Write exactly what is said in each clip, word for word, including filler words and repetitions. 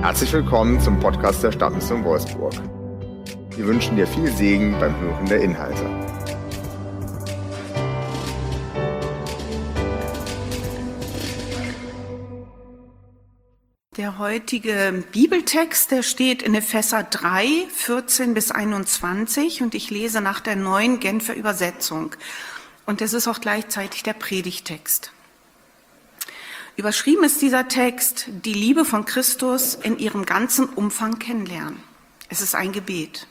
Herzlich willkommen zum Podcast der Stadtmission Wolfsburg. Wir wünschen dir viel Segen beim Hören der Inhalte. Der heutige Bibeltext, der steht in Epheser drei, vierzehn bis einundzwanzig und ich lese nach der neuen Genfer Übersetzung. Und es ist auch gleichzeitig der Predigtext. Überschrieben ist dieser Text, die Liebe von Christus in ihrem ganzen Umfang kennenlernen. Es ist ein Gebet.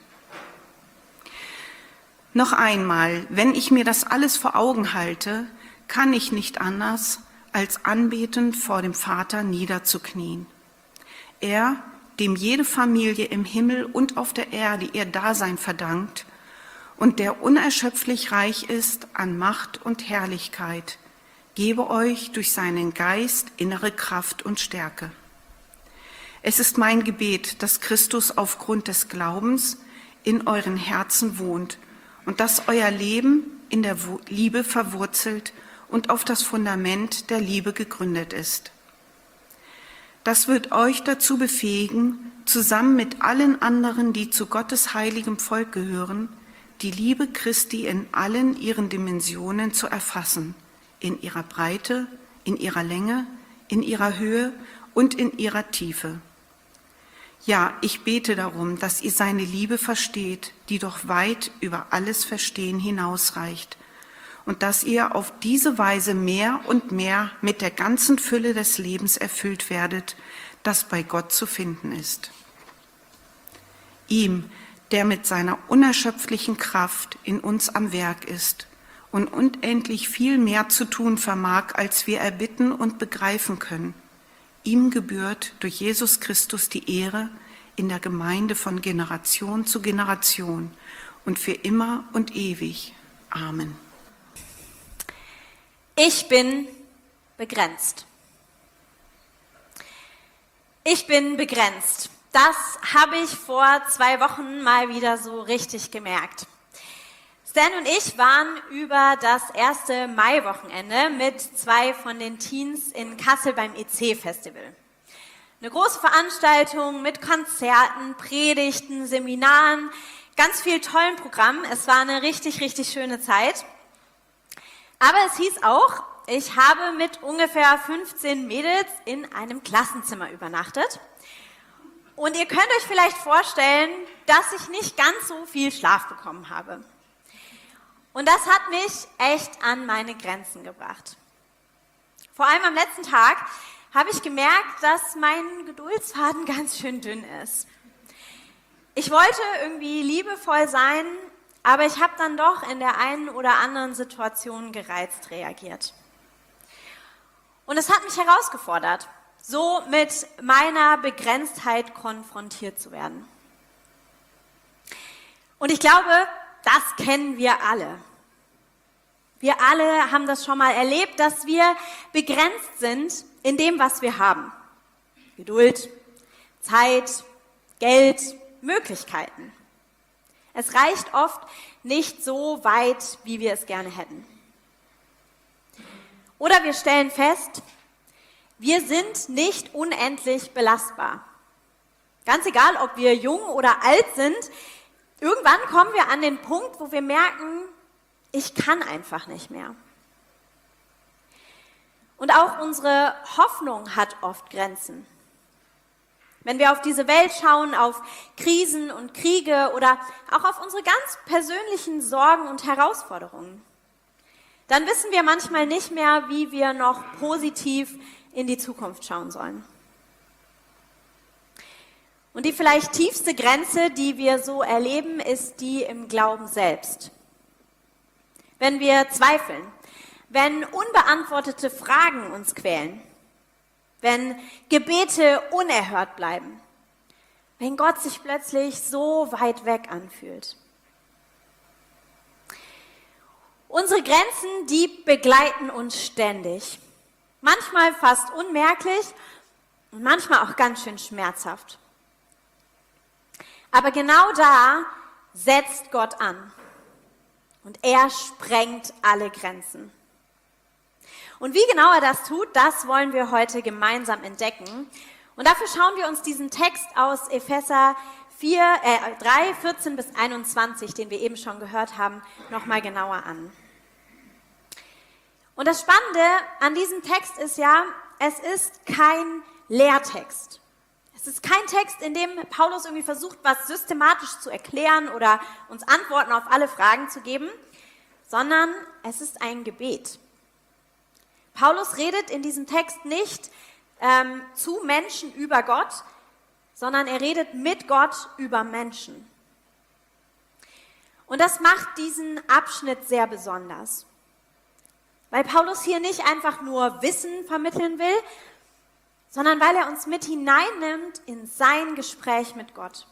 Noch einmal, wenn ich mir das alles vor Augen halte, kann ich nicht anders, als anbetend vor dem Vater niederzuknien. Er, dem jede Familie im Himmel und auf der Erde ihr Dasein verdankt und der unerschöpflich reich ist an Macht und Herrlichkeit, gebe euch durch seinen Geist innere Kraft und Stärke. Es ist mein Gebet, dass Christus aufgrund des Glaubens in euren Herzen wohnt und dass euer Leben in der Liebe verwurzelt und auf das Fundament der Liebe gegründet ist. Das wird euch dazu befähigen, zusammen mit allen anderen, die zu Gottes heiligem Volk gehören, die Liebe Christi in allen ihren Dimensionen zu erfassen, in ihrer Breite, in ihrer Länge, in ihrer Höhe und in ihrer Tiefe. Ja, ich bete darum, dass ihr seine Liebe versteht, die doch weit über alles Verstehen hinausreicht, und dass ihr auf diese Weise mehr und mehr mit der ganzen Fülle des Lebens erfüllt werdet, das bei Gott zu finden ist. Ihm, der mit seiner unerschöpflichen Kraft in uns am Werk ist und unendlich viel mehr zu tun vermag, als wir erbitten und begreifen können. Ihm gebührt durch Jesus Christus die Ehre in der Gemeinde von Generation zu Generation und für immer und ewig. Amen. Ich bin begrenzt. Ich bin begrenzt. Das habe ich vor zwei Wochen mal wieder so richtig gemerkt. Stan und ich waren über das erste Maiwochenende mit zwei von den Teens in Kassel beim E C-Festival. Eine große Veranstaltung mit Konzerten, Predigten, Seminaren, ganz viel tollen Programm. Es war eine richtig, richtig schöne Zeit. Aber es hieß auch, ich habe mit ungefähr fünfzehn Mädels in einem Klassenzimmer übernachtet. Und ihr könnt euch vielleicht vorstellen, dass ich nicht ganz so viel Schlaf bekommen habe. Und das hat mich echt an meine Grenzen gebracht. Vor allem am letzten Tag habe ich gemerkt, dass mein Geduldsfaden ganz schön dünn ist. Ich wollte irgendwie liebevoll sein, aber ich habe dann doch in der einen oder anderen Situation gereizt reagiert. Und es hat mich herausgefordert, so mit meiner Begrenztheit konfrontiert zu werden. Und ich glaube, das kennen wir alle. Wir alle haben das schon mal erlebt, dass wir begrenzt sind in dem, was wir haben. Geduld, Zeit, Geld, Möglichkeiten. Es reicht oft nicht so weit, wie wir es gerne hätten. Oder wir stellen fest, wir sind nicht unendlich belastbar. Ganz egal, ob wir jung oder alt sind, irgendwann kommen wir an den Punkt, wo wir merken, ich kann einfach nicht mehr. Und auch unsere Hoffnung hat oft Grenzen. Wenn wir auf diese Welt schauen, auf Krisen und Kriege oder auch auf unsere ganz persönlichen Sorgen und Herausforderungen, dann wissen wir manchmal nicht mehr, wie wir noch positiv in die Zukunft schauen sollen. Und die vielleicht tiefste Grenze, die wir so erleben, ist die im Glauben selbst. Wenn wir zweifeln, wenn unbeantwortete Fragen uns quälen, wenn Gebete unerhört bleiben, wenn Gott sich plötzlich so weit weg anfühlt. Unsere Grenzen, die begleiten uns ständig. Manchmal fast unmerklich und manchmal auch ganz schön schmerzhaft. Aber genau da setzt Gott an und er sprengt alle Grenzen. Und wie genau er das tut, das wollen wir heute gemeinsam entdecken. Und dafür schauen wir uns diesen Text aus Epheser vier, äh, drei, vierzehn bis einundzwanzig, den wir eben schon gehört haben, nochmal genauer an. Und das Spannende an diesem Text ist ja, es ist kein Lehrtext. Es ist kein Text, in dem Paulus irgendwie versucht, was systematisch zu erklären oder uns Antworten auf alle Fragen zu geben, sondern es ist ein Gebet. Paulus redet in diesem Text nicht ähm, zu Menschen über Gott, sondern er redet mit Gott über Menschen. Und das macht diesen Abschnitt sehr besonders, weil Paulus hier nicht einfach nur Wissen vermitteln will, sondern weil er uns mit hineinnimmt in sein Gespräch mit Gott.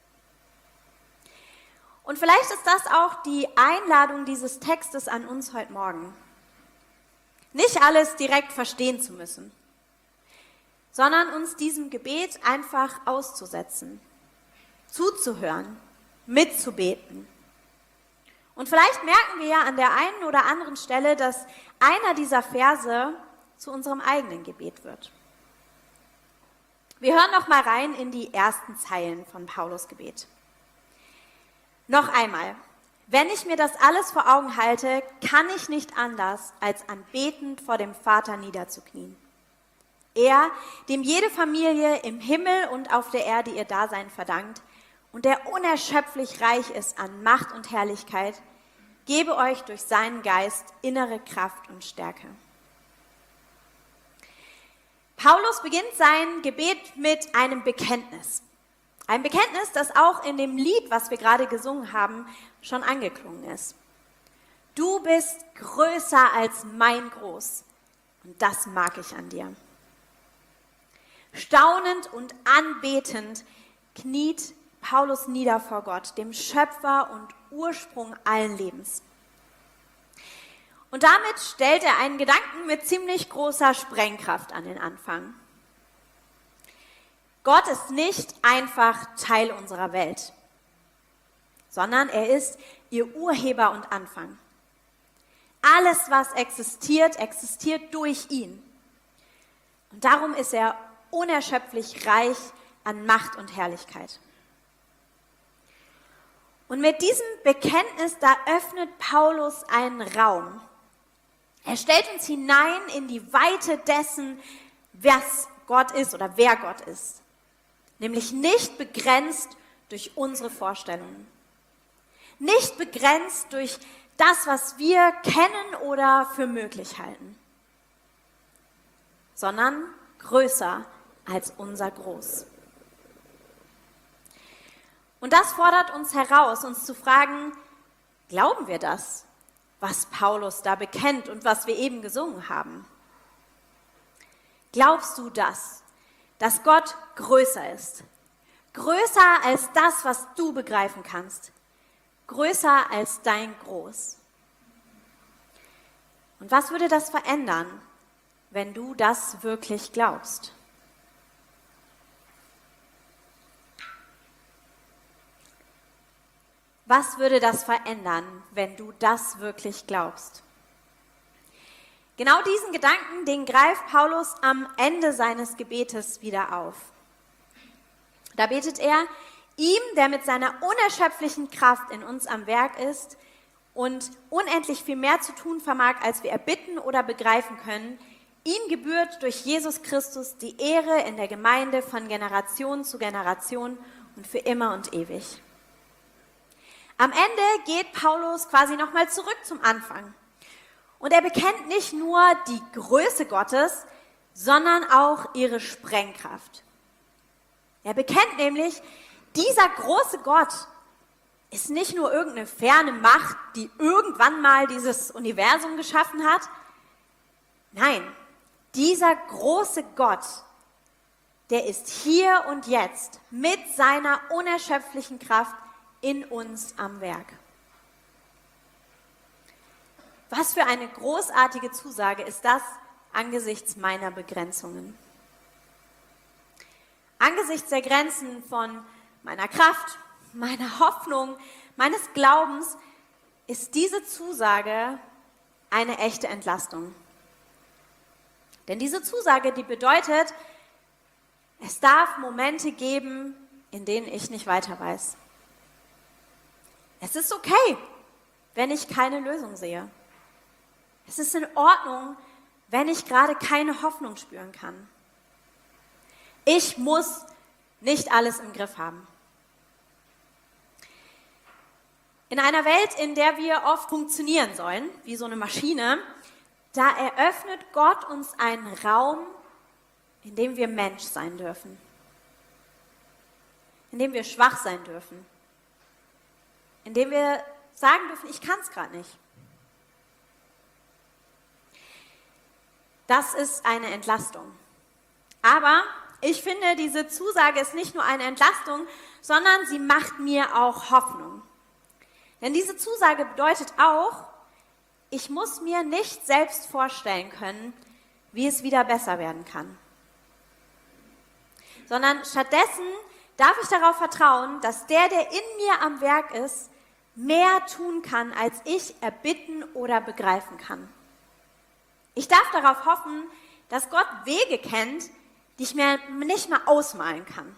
Und vielleicht ist das auch die Einladung dieses Textes an uns heute Morgen. Nicht alles direkt verstehen zu müssen, sondern uns diesem Gebet einfach auszusetzen, zuzuhören, mitzubeten. Und vielleicht merken wir ja an der einen oder anderen Stelle, dass einer dieser Verse zu unserem eigenen Gebet wird. Wir hören noch mal rein in die ersten Zeilen von Paulus Gebet. Noch einmal, wenn ich mir das alles vor Augen halte, kann ich nicht anders, als anbetend vor dem Vater niederzuknien. Er, dem jede Familie im Himmel und auf der Erde ihr Dasein verdankt und der unerschöpflich reich ist an Macht und Herrlichkeit, gebe euch durch seinen Geist innere Kraft und Stärke. Paulus beginnt sein Gebet mit einem Bekenntnis. Ein Bekenntnis, das auch in dem Lied, was wir gerade gesungen haben, schon angeklungen ist. Du bist größer als mein Groß und das mag ich an dir. Staunend und anbetend kniet Paulus nieder vor Gott, dem Schöpfer und Ursprung allen Lebens. Und damit stellt er einen Gedanken mit ziemlich großer Sprengkraft an den Anfang. Gott ist nicht einfach Teil unserer Welt, sondern er ist ihr Urheber und Anfang. Alles, was existiert, existiert durch ihn. Und darum ist er unerschöpflich reich an Macht und Herrlichkeit. Und mit diesem Bekenntnis, da öffnet Paulus einen Raum. Er stellt uns hinein in die Weite dessen, was Gott ist oder wer Gott ist. Nämlich nicht begrenzt durch unsere Vorstellungen. Nicht begrenzt durch das, was wir kennen oder für möglich halten. Sondern größer als unser Groß. Und das fordert uns heraus, uns zu fragen, glauben wir das, was Paulus da bekennt und was wir eben gesungen haben? Glaubst du das, dass Gott größer ist? Größer als das, was du begreifen kannst. Größer als dein Groß. Und was würde das verändern, wenn du das wirklich glaubst? Was würde das verändern, wenn du das wirklich glaubst? Genau diesen Gedanken, den greift Paulus am Ende seines Gebetes wieder auf. Da betet er, ihm, der mit seiner unerschöpflichen Kraft in uns am Werk ist und unendlich viel mehr zu tun vermag, als wir erbitten oder begreifen können, ihm gebührt durch Jesus Christus die Ehre in der Gemeinde von Generation zu Generation und für immer und ewig. Am Ende geht Paulus quasi nochmal zurück zum Anfang. Und er bekennt nicht nur die Größe Gottes, sondern auch ihre Sprengkraft. Er bekennt nämlich, dieser große Gott ist nicht nur irgendeine ferne Macht, die irgendwann mal dieses Universum geschaffen hat. Nein, dieser große Gott, der ist hier und jetzt mit seiner unerschöpflichen Kraft in uns am Werk. Was für eine großartige Zusage ist das angesichts meiner Begrenzungen? Angesichts der Grenzen von meiner Kraft, meiner Hoffnung, meines Glaubens ist diese Zusage eine echte Entlastung. Denn diese Zusage, die bedeutet, Es darf Momente geben, in denen ich nicht weiter weiß. Es ist okay, wenn ich keine Lösung sehe. Es ist in Ordnung, wenn ich gerade keine Hoffnung spüren kann. Ich muss nicht alles im Griff haben. In einer Welt, in der wir oft funktionieren sollen, wie so eine Maschine, da eröffnet Gott uns einen Raum, in dem wir Mensch sein dürfen. In dem wir schwach sein dürfen. In dem wir sagen dürfen, ich kann es gerade nicht. Das ist eine Entlastung. Aber ich finde, diese Zusage ist nicht nur eine Entlastung, sondern sie macht mir auch Hoffnung. Denn diese Zusage bedeutet auch, ich muss mir nicht selbst vorstellen können, wie es wieder besser werden kann. Sondern stattdessen darf ich darauf vertrauen, dass der, der in mir am Werk ist, mehr tun kann, als ich erbitten oder begreifen kann. Ich darf darauf hoffen, dass Gott Wege kennt, die ich mir nicht mal ausmalen kann.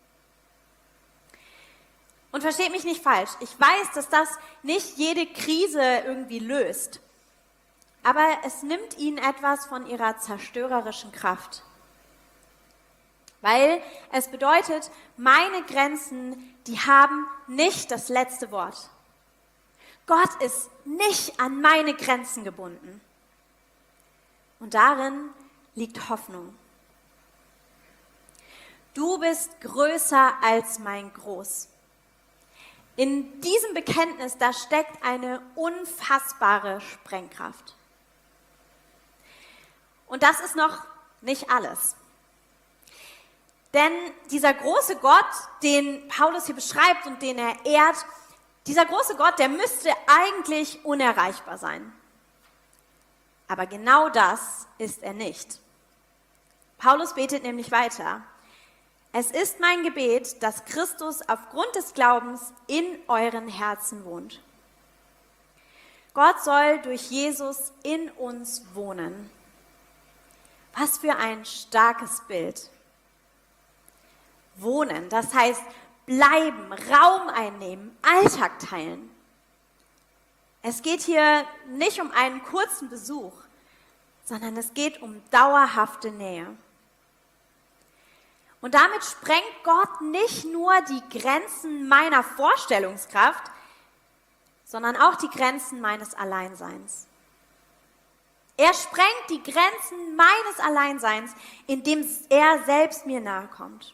Und versteht mich nicht falsch, ich weiß, dass das nicht jede Krise irgendwie löst. Aber es nimmt ihnen etwas von ihrer zerstörerischen Kraft. Weil es bedeutet, meine Grenzen, die haben nicht das letzte Wort. Gott ist nicht an meine Grenzen gebunden. Und darin liegt Hoffnung. Du bist größer als mein Groß. In diesem Bekenntnis, da steckt eine unfassbare Sprengkraft. Und das ist noch nicht alles. Denn dieser große Gott, den Paulus hier beschreibt und den er ehrt, dieser große Gott, der müsste eigentlich unerreichbar sein. Aber genau das ist er nicht. Paulus betet nämlich weiter. Es ist mein Gebet, dass Christus aufgrund des Glaubens in euren Herzen wohnt. Gott soll durch Jesus in uns wohnen. Was für ein starkes Bild. Wohnen, das heißt bleiben, Raum einnehmen, Alltag teilen. Es geht hier nicht um einen kurzen Besuch, sondern es geht um dauerhafte Nähe. Und damit sprengt Gott nicht nur die Grenzen meiner Vorstellungskraft, sondern auch die Grenzen meines Alleinseins. Er sprengt die Grenzen meines Alleinseins, indem er selbst mir nahe kommt.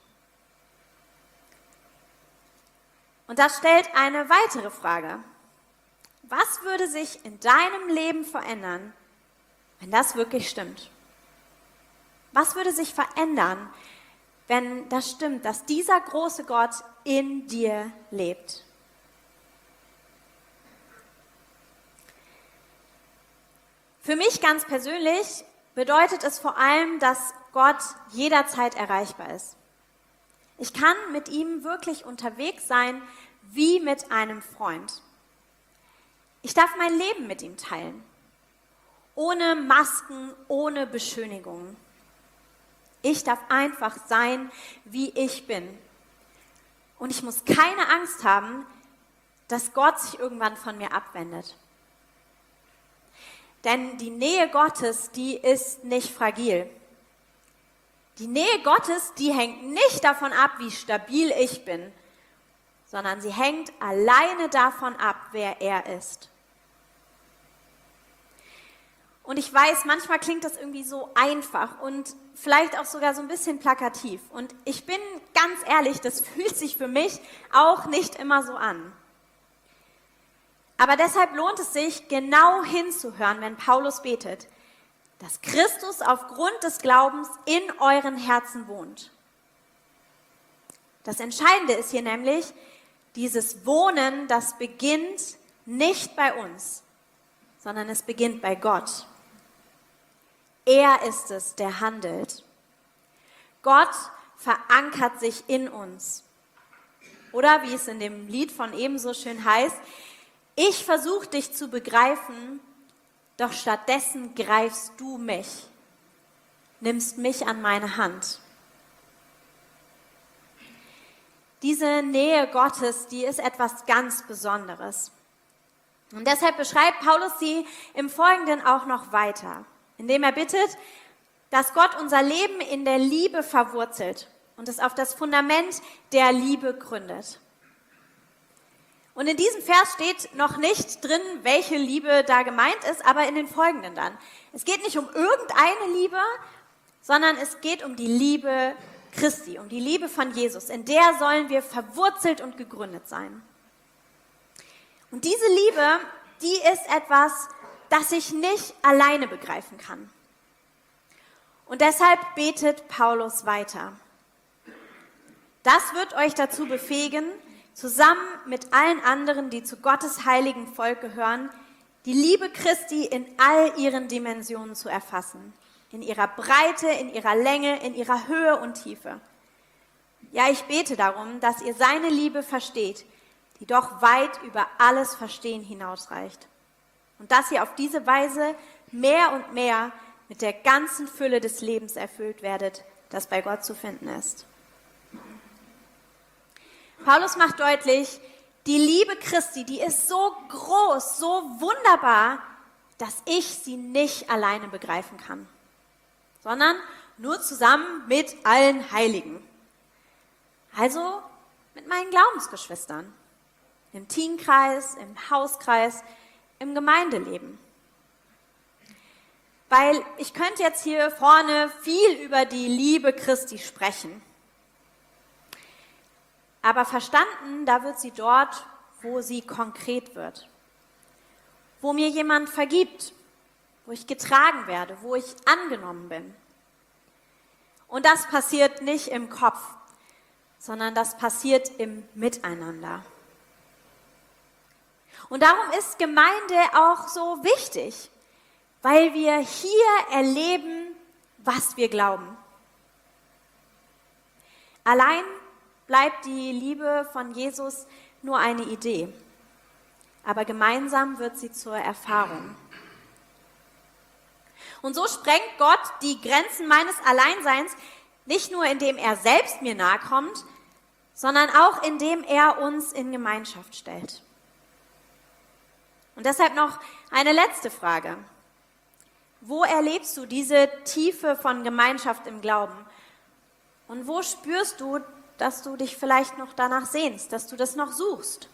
Und das stellt eine weitere Frage. Was würde sich in deinem Leben verändern, wenn das wirklich stimmt? Was würde sich verändern, wenn das stimmt, dass dieser große Gott in dir lebt? Für mich ganz persönlich bedeutet es vor allem, dass Gott jederzeit erreichbar ist. Ich kann mit ihm wirklich unterwegs sein, wie mit einem Freund. Ich darf mein Leben mit ihm teilen, ohne Masken, ohne Beschönigungen. Ich darf einfach sein, wie ich bin. Und ich muss keine Angst haben, dass Gott sich irgendwann von mir abwendet. Denn die Nähe Gottes, die ist nicht fragil. Die Nähe Gottes, die hängt nicht davon ab, wie stabil ich bin, sondern sie hängt alleine davon ab, wer er ist. Und ich weiß, manchmal klingt das irgendwie so einfach und vielleicht auch sogar so ein bisschen plakativ. Und ich bin ganz ehrlich, das fühlt sich für mich auch nicht immer so an. Aber deshalb lohnt es sich, genau hinzuhören, wenn Paulus betet, dass Christus aufgrund des Glaubens in euren Herzen wohnt. Das Entscheidende ist hier nämlich, dieses Wohnen, das beginnt nicht bei uns, sondern es beginnt bei Gott. Er ist es, der handelt. Gott verankert sich in uns. Oder wie es in dem Lied von eben so schön heißt, ich versuche dich zu begreifen, doch stattdessen greifst du mich, nimmst mich an meine Hand. diese Nähe Gottes, die ist etwas ganz Besonderes. Und deshalb beschreibt Paulus sie im Folgenden auch noch weiter, indem er bittet, dass Gott unser Leben in der Liebe verwurzelt und es auf das Fundament der Liebe gründet. Und in diesem Vers steht noch nicht drin, welche Liebe da gemeint ist, aber in den folgenden dann. Es geht nicht um irgendeine Liebe, sondern es geht um die Liebe Christi, um die Liebe von Jesus. In der sollen wir verwurzelt und gegründet sein. Und diese Liebe, die ist etwas, das ich nicht alleine begreifen kann. Und deshalb betet Paulus weiter. Das wird euch dazu befähigen, zusammen mit allen anderen, die zu Gottes heiligen Volk gehören, die Liebe Christi in all ihren Dimensionen zu erfassen. In ihrer Breite, in ihrer Länge, in ihrer Höhe und Tiefe. Ja, ich bete darum, dass ihr seine Liebe versteht, die doch weit über alles Verstehen hinausreicht. Und dass ihr auf diese Weise mehr und mehr mit der ganzen Fülle des Lebens erfüllt werdet, das bei Gott zu finden ist. Paulus macht deutlich, die Liebe Christi, die ist so groß, so wunderbar, dass ich sie nicht alleine begreifen kann, sondern nur zusammen mit allen Heiligen. Also mit meinen Glaubensgeschwistern, im Teamkreis, im Hauskreis, im Gemeindeleben. Weil ich könnte jetzt hier vorne viel über die Liebe Christi sprechen. Aber verstanden, da wird sie dort, wo sie konkret wird. Wo mir jemand vergibt, wo ich getragen werde, wo ich angenommen bin. Und das passiert nicht im Kopf, sondern das passiert im Miteinander. Und darum ist Gemeinde auch so wichtig, weil wir hier erleben, was wir glauben. Allein bleibt die Liebe von Jesus nur eine Idee, aber gemeinsam wird sie zur Erfahrung. Und so sprengt Gott die Grenzen meines Alleinseins, nicht nur indem er selbst mir nahe kommt, sondern auch indem er uns in Gemeinschaft stellt. Und deshalb noch eine letzte Frage. Wo erlebst du diese Tiefe von Gemeinschaft im Glauben? Und wo spürst du, dass du dich vielleicht noch danach sehnst, dass du das noch suchst?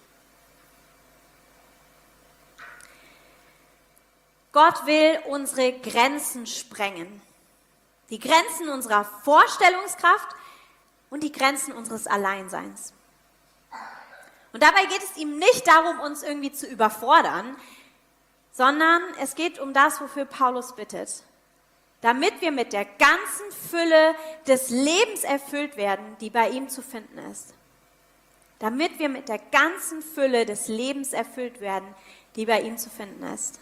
Gott will unsere Grenzen sprengen. Die Grenzen unserer Vorstellungskraft und die Grenzen unseres Alleinseins. Und dabei geht es ihm nicht darum, uns irgendwie zu überfordern, sondern es geht um das, wofür Paulus bittet. Damit wir mit der ganzen Fülle des Lebens erfüllt werden, die bei ihm zu finden ist. Damit wir mit der ganzen Fülle des Lebens erfüllt werden, die bei ihm zu finden ist.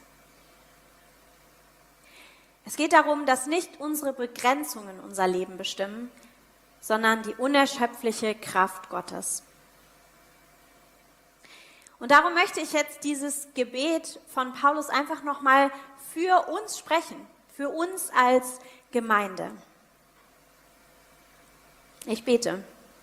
Es geht darum, dass nicht unsere Begrenzungen unser Leben bestimmen, sondern die unerschöpfliche Kraft Gottes. Und darum möchte ich jetzt dieses Gebet von Paulus einfach nochmal für uns sprechen, für uns als Gemeinde. Ich bete.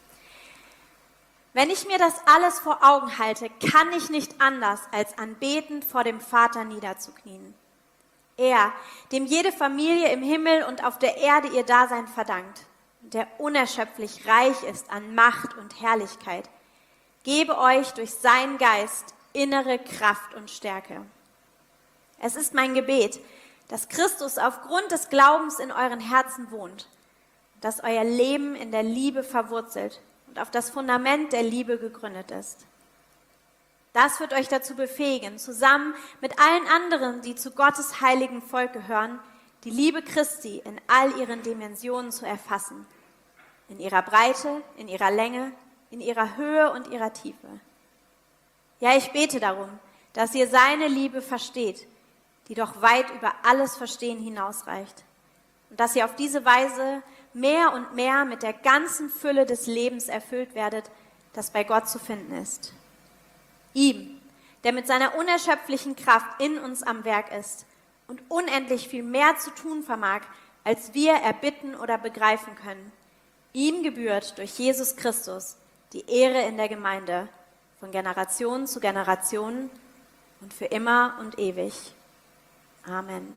Wenn ich mir das alles vor Augen halte, kann ich nicht anders, als anbetend vor dem Vater niederzuknien. Er, dem jede Familie im Himmel und auf der Erde ihr Dasein verdankt, der unerschöpflich reich ist an Macht und Herrlichkeit, gebe euch durch seinen Geist innere Kraft und Stärke. Es ist mein Gebet, dass Christus aufgrund des Glaubens in euren Herzen wohnt, dass euer Leben in der Liebe verwurzelt und auf das Fundament der Liebe gegründet ist. Das wird euch dazu befähigen, zusammen mit allen anderen, die zu Gottes heiligen Volk gehören, die Liebe Christi in all ihren Dimensionen zu erfassen, in ihrer Breite, in ihrer Länge, in ihrer Höhe und ihrer Tiefe. Ja, ich bete darum, dass ihr seine Liebe versteht, die doch weit über alles Verstehen hinausreicht. Und dass ihr auf diese Weise mehr und mehr mit der ganzen Fülle des Lebens erfüllt werdet, das bei Gott zu finden ist. Ihm, der mit seiner unerschöpflichen Kraft in uns am Werk ist und unendlich viel mehr zu tun vermag, als wir erbitten oder begreifen können. Ihm gebührt durch Jesus Christus die Ehre in der Gemeinde, von Generation zu Generation und für immer und ewig. Amen.